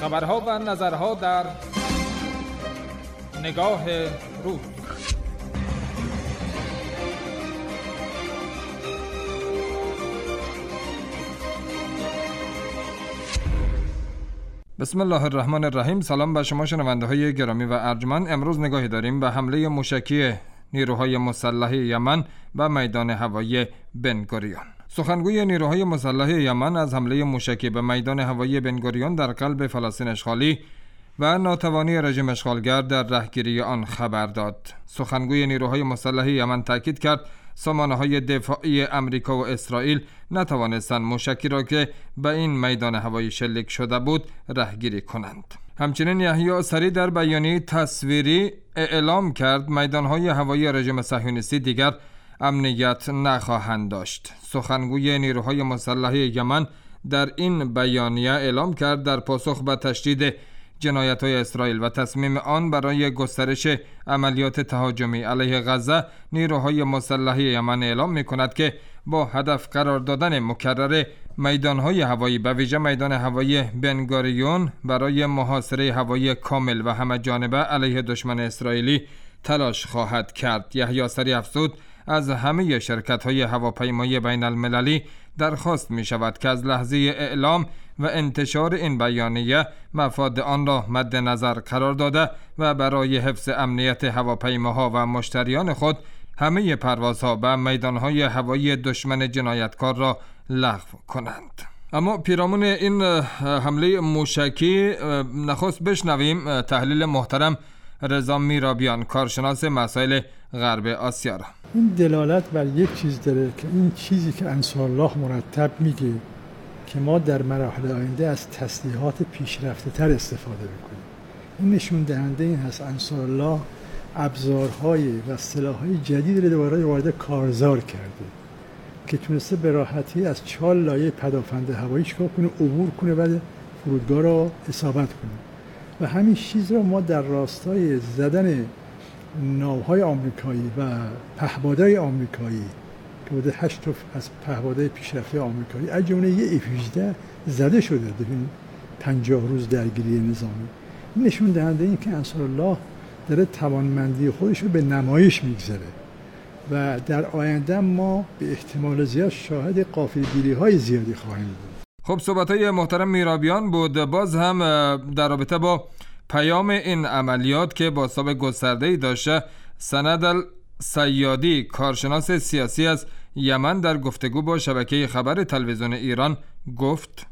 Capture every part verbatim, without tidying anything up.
خبرها و نظرها در نگاه روز. بسم الله الرحمن الرحیم. سلام به شما شنونده های گرامی و ارجمند. امروز نگاهی داریم به حمله موشکی نیروهای مسلح یمن به میدان هوایی بن گوریون. سخنگوی نیروهای مسلح یمن از حمله موشکی به میدان هوایی بن گوریون در قلب فلسطین اشغالی و ناتوانی رژیم اشغالگر در رهگیری آن خبر داد. سخنگوی نیروهای مسلح یمن تاکید کرد سامانه‌های دفاعی امریکا و اسرائیل نتوانستند موشکی را که به این میدان هوایی شلیک شده بود رهگیری کنند. همچنین یحیی سری در بیانیه تصویری اعلام کرد میدانهای هوایی رژیم صهیونیستی دیگر امنیت نخواهند داشت. سخنگوی نیروهای مسلح یمن در این بیانیه اعلام کرد در پاسخ به تشدید جنایت‌های اسرائیل و تصمیم آن برای گسترش عملیات تهاجمی علیه غزه، نیروهای مسلح یمن اعلام می‌کند که با هدف قرار دادن مکرر میدان‌های هوایی به ویژه میدان هوایی بن گوریون برای محاصره هوایی کامل و همه جانبه علیه دشمن اسرائیلی تلاش خواهد کرد. یحیی سری افزود از همه شرکت‌های هواپیمایی بین المللی درخواست می شود که از لحظه اعلام و انتشار این بیانیه مفاد آن را مد نظر قرار داده و برای حفظ امنیت هواپیماها و مشتریان خود همه پروازها به میدانهای هوایی دشمن جنایتکار را لغو کنند. اما پیرامون این حمله موشکی نخست بشنویم تحلیل محترم رضا میرابیان، کارشناس مسائل غرب آسیا را. این دلالت بر یک چیز داره که این چیزی که انصارالله مرتب میگه که ما در مراحل آینده از تسلیحات پیشرفته تر استفاده بکنیم، این نشون دهنده این هست انصارالله ابزارهای و سلاحهای جدید رو دوباره وارد کارزار کرده که تونسته به راحتی از چهار لایه پدافند هوایی چیکار کنه، عبور کنه و فرودگاه را اصابت کنه. و همین چیز را ما در راستای زدن ناوهای آمریکایی و پهپادهای آمریکایی که بوده هشت از پهپادهای پیشرفته آمریکایی از جمله یه اف هجده زده شده در این پنجاه روز درگیری نظامی. این نشون دهنده این که انصارالله داره توانمندی خودش رو به نمایش میگذاره و در آینده ما به احتمال زیاد شاهد غافلگیری های زیادی خواهیم بود. خب صحبت‌های محترم میرابیان بود. باز هم در رابطه با پیام این عملیات که بازتاب گسترده‌ای داشته، سند الصیادی، کارشناس سیاسی از یمن، در گفتگو با شبکه خبر تلویزیون ایران گفت: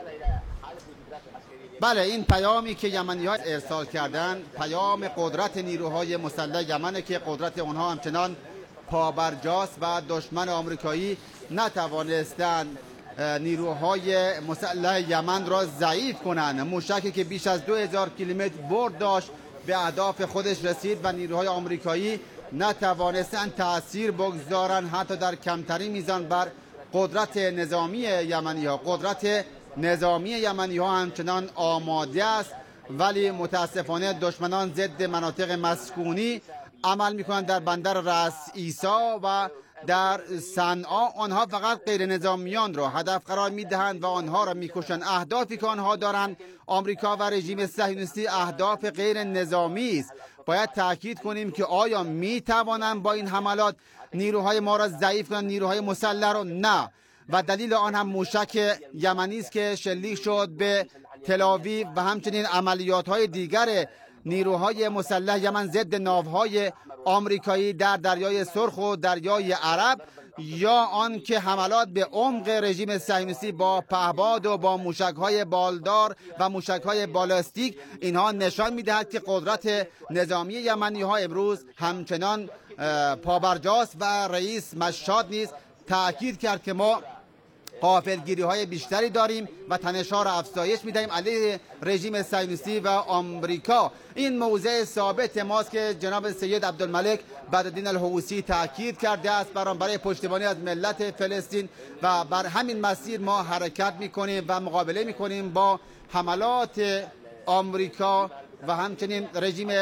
بله، این پیامی که یمنی‌ها ارسال کردن پیام قدرت نیروهای مسلح یمنه که قدرت اونها همچنان پابرجاست و دشمن آمریکایی نتوانستند نیروهای مسلح یمن را ضعیف کنند. موشکی که بیش از دو هزار کیلومتر برد داشت به اهداف خودش رسید و نیروهای آمریکایی نتوانستند تأثیر بگذارند حتی در کمترین میزان بر قدرت نظامی یمنی ها. قدرت نظامی یمنی ها همچنان آماده است، ولی متاسفانه دشمنان ضد مناطق مسکونی عمل میکنند. در بندر رأس عیسی و در صنعا آنها فقط غیر نظامیان را هدف قرار میدهند و آنها را میکشند. اهدافی که آنها دارند، آمریکا و رژیم صهیونیستی، اهداف غیر نظامی است. باید تاکید کنیم که آیا میتوانند با این حملات نیروهای ما را ضعیف کنند، نیروهای مسلح را؟ نه. و دلیل آن هم موشک یمنی است که شلیک شد به تل‌آویو و همچنین عملیات های دیگر نیروهای مسلح یمن ضد ناوهای آمریکایی در دریای سرخ و دریای عرب، یا آن که حملات به عمق رژیم صهیونیستی با پهپاد و با موشک‌های بالدار و موشک‌های بالاستیک. اینها نشان می‌دهد که قدرت نظامی یمنی‌ها امروز همچنان پابرجاست و رئیس مشاد نیز تأکید کرد که ما غافلگیری های بیشتری داریم و تنش‌ها را افزایش می‌دهیم علیه رژیم صهیونیستی و آمریکا. این موضع ثابت ماست که جناب سید عبدالملک بدرالدین الحوثی تاکید کرده است برای پشتیبانی از ملت فلسطین و بر همین مسیر ما حرکت می‌کنیم و مقابله می‌کنیم با حملات آمریکا و همچنین رژیم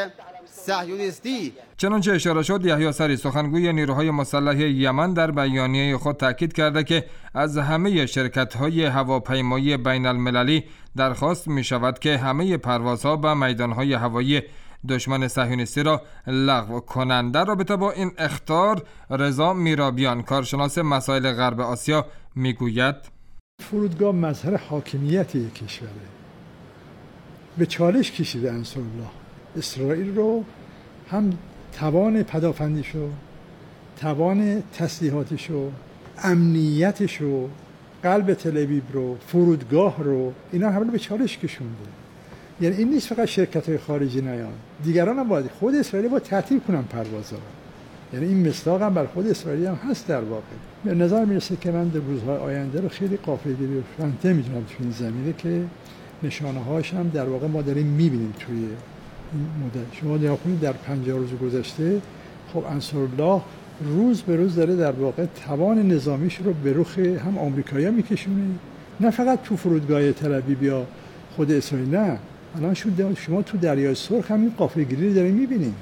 صهیونیستی. چنانچه اشاره شد، یحیی سری سخنگوی نیروهای مسلح یمن در بیانیه خود تاکید کرده که از همه شرکت‌های هواپیمایی بین المللی درخواست می شود که همه پروازها به میدانهای هوایی دشمن صهیونیستی را لغو کنند. در رابطه با این اخطار، رضا میرابیان، کارشناس مسائل غرب آسیا، میگوید فرودگاه مظهر حاکمیت یک کشوره. به چالش کشیده انصارالله اسرائیل رو، هم توان پدافندیشو، توان تسلیحاتشو، امنیتشو، قلب تل‌آویو رو، فرودگاه رو، اینا همه به چالش کشونده. یعنی این نیست فقط شرکت‌های خارجی نیان، دیگران هم باید، خود اسرائیل باید تعطیل کنن پروازها. یعنی این مصداق هم بر خود اسرائیل هم هست. در واقع به نظر میرسه که من در روزهای آینده رو خیلی غافلگیری رو نمی‌دونم تو این زمینه که نشانه‌هاش هم در واقع ما داریم می‌بینیم توی این مدت. شما نگاه کنید در پنجاه روز گذشته، خب انصارالله روز به روز داره در واقع توان نظامیش رو به رخ هم آمریکایی‌ها میکشونه، نه فقط تو فرودگاه تل‌آویو یا خود اسرائیل. نه، الان شما تو دریای سرخ همین غافلگیری رو دارید می‌بینید.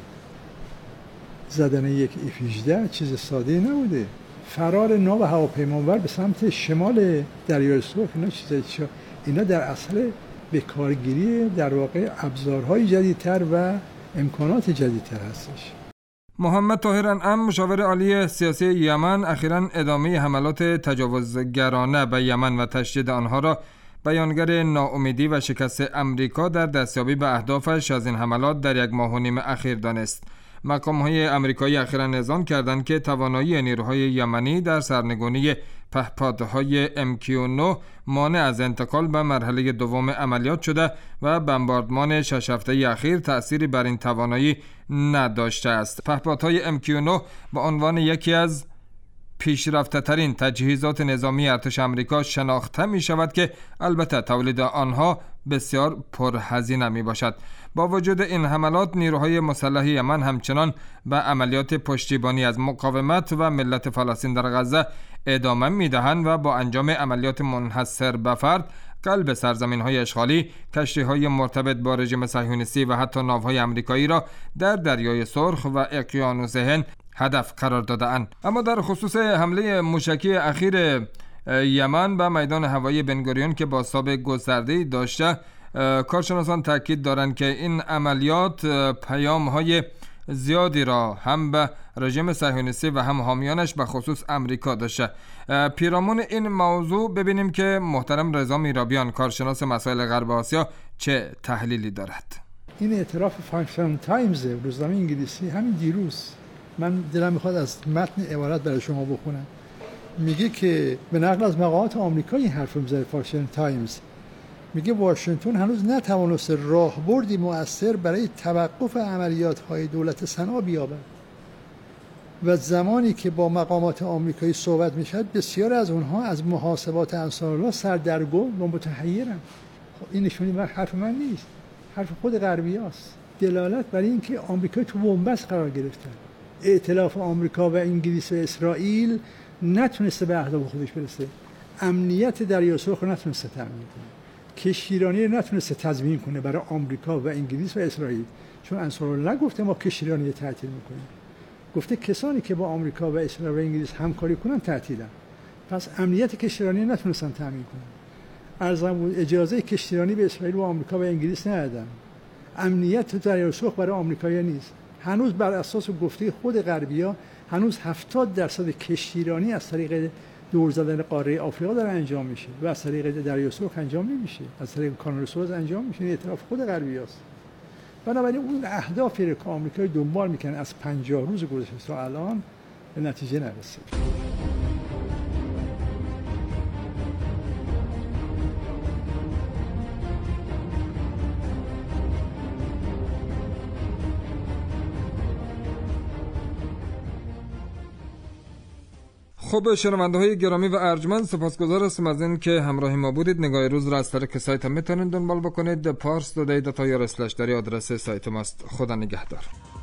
زدن یک اف هجده چیز ساده نبوده. فرار ناو هواپیمابر به سمت شمال دریای سرخ، اینا چیزای اینا در اصل به کارگیری در واقع ابزارهای جدیدتر و امکانات جدیدتر هستش. محمد طاهر انعم، مشاور عالی سیاسی یمن، اخیراً ادامه حملات تجاوزگرانه به یمن و تشدید آنها را بیانگر ناامیدی و شکست امریکا در دستیابی به اهدافش از این حملات در یک ماه و نیم اخیر دانست. مقام‌های آمریکایی اخیراً اذعان کردند که توانایی نیروهای یمنی در سرنگونی پهپادهای ام کیو نه مانع از انتقال به مرحله دوم عملیات شده و بمباردمان شش هفته اخیر تأثیری بر این توانایی نداشته است. پهپادهای ام کیو نه به عنوان یکی از پیشرفته ترین تجهیزات نظامی ارتش آمریکا شناخته می شود که البته تولید آنها بسیار پرهزینه می باشد. با وجود این حملات، نیروهای مسلح یمن همچنان به عملیات پشتیبانی از مقاومت و ملت فلسطین در غزه ادامه می دهند و با انجام عملیات منحصر به فرد قلب سرزمین های اشغالی، کشتی های مرتبط با رژیم صهیونیستی و حتی ناوهای آمریکایی را در دریای سرخ و اقیانوس هند هدف قرار داده‌اند. اما در خصوص حمله موشکی اخیر یمن به میدان هوایی بنگوریون که بازتاب گسترده‌ای داشته، کارشناسان تاکید دارند که این عملیات پیام‌های زیادی را هم به رژیم صهیونیستی و هم حامیانش به خصوص امریکا داشته. پیرامون این موضوع ببینیم که محترم رضا میرابیان، کارشناس مسائل غرب آسیا، چه تحلیلی دارد. این اعتراف فایو تایمز روزنامه انگلیسی همین دیروز، من دلم میخواد از متن عبارت برای شما بخونم. میگه که به نقل از مقامات آمریکا این حرف رو میزنه فایو تایمز، میگه واشنگتن هنوز نتوانسته راهبردی مؤثر برای توقف عملیات‌های دولت صنعا بیابد و زمانی که با مقامات آمریکایی صحبت میشد، بسیار از اونها از محاسبات انصارالله سردرگم و متحیرن. خب این نشونی بر حرف من نیست، حرف خود غربیاست. دلالت بر این که آمریکا تو بنبست قرار گرفتن. ائتلاف آمریکا و انگلیس و اسرائیل نتونسته به اهداف خودش برسه. امنیت دریای سرخ رو نتونسته تامین کنه. کشتیرانی رو نتونسته تضمین کنه برای آمریکا و انگلیس و اسرائیل. چون انصارالله نگفته ما کشتیرانی تعطیل میکنیم. گفته کسانی که با آمریکا و اسرائیل و انگلیس همکاری کنن تعطیلن. پس امنیت کشتیرانی نتونستن تامین کنن. ارزم اجازه کشتیرانی به اسرائیل و آمریکا و انگلیس ندادن. امنیت دریای سرخ برای آمریکایی‌ها نیست. هنوز بر اساس گفته خود غربی‌ها هنوز هفتاد درصد کشتیرانی از طریق دور زدن قاره آفریقا داره انجام میشه و از طریق دریای سرخ انجام نمیشه، از طریق کانال سوئز انجام میشه. این اعتراف خود غربی‌هاست. بنابراین اون اهدافی که آمریکا دنبال میکنه از پنجاه روز گذشته تا الان به نتیجه نرسید. خب شنونده های گرامی و ارجمند، سپاسگزار هستم از این که همراه ما بودید. نگاه روز را از طریق سایت هم میتونید دنبال بکنید. پارس دو دی دات آی آر اسلش در آدرس سایت ماست. خدا نگهدار.